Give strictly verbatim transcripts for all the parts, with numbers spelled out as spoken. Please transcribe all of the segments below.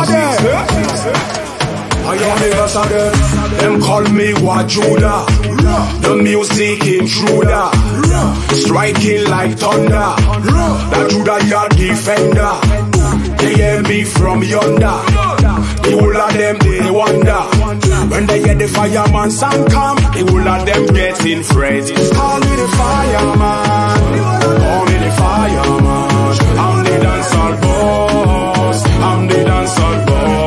I am the boss of them. Them call me Wajuda. The music intruder, striking like thunder. That Judah your defender. They hear me from yonder. The whole of them they wonder. When they hear the fireman sound come, the whole of them getting frenzy. Call me the fireman. Call me the fireman. I'm the dancehall boss. I'm the dancehall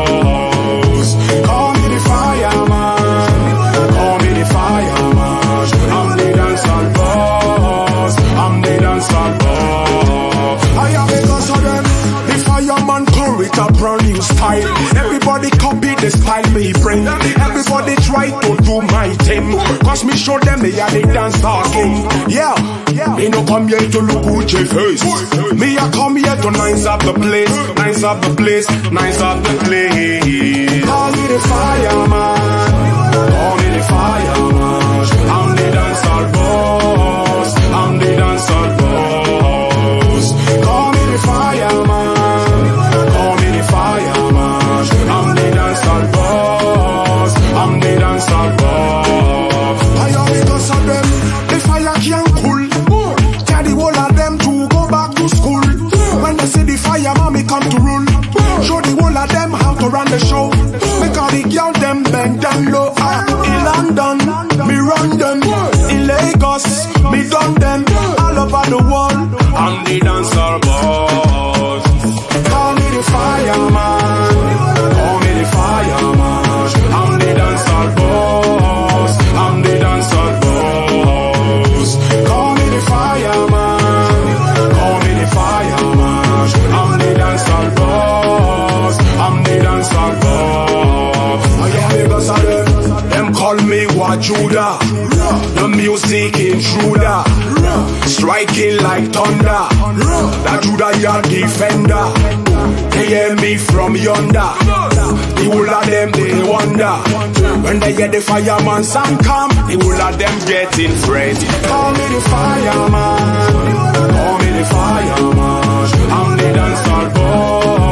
boss. Call me the fireman. Call me the fireman. I'm the dancehall boss. I'm the dancehall boss. I am because of them. The fireman come with a brand new style. Everybody copy the style me bring. Everybody try to do my thing. Cause me show them me a the dancehall king. Yeah. Me no come here to look Gucci face. Me I come here to nice up the place. Nice up the place. Nice up the place. Call me the fireman. Call me the fireman. I'm the dancehall boss. I'm the dancehall boss. Call me the fireman. Call me the fireman. I'm the dancehall boss. I'm the dancehall boss. I am because of them. The fire can't cool. Carry all of them to go back to school. When they see the fireman, me come to rule. Show the whole of them how to run the show. Make all the girl them bend down low. Ah, in London, me run them. In Lagos, me done them. All over the world, I'm the dancehall boss. Call me the fireman. Call me the fireman. I'm the dancehall boss. I'm the dancehall boss. Call me the fireman. Call me the fireman. I'm the dancehall boss. I'm the dancehall boss. I am the boss of them. Them call me Wajuda. The music intruder, striking like thunder. That Judah your defender. They hear me from yonder. The whole of them they wonder. When they hear the fireman sound come, the whole of them getting frenzy. Call me the fireman. Call me the fireman. I'm the dancehall boss.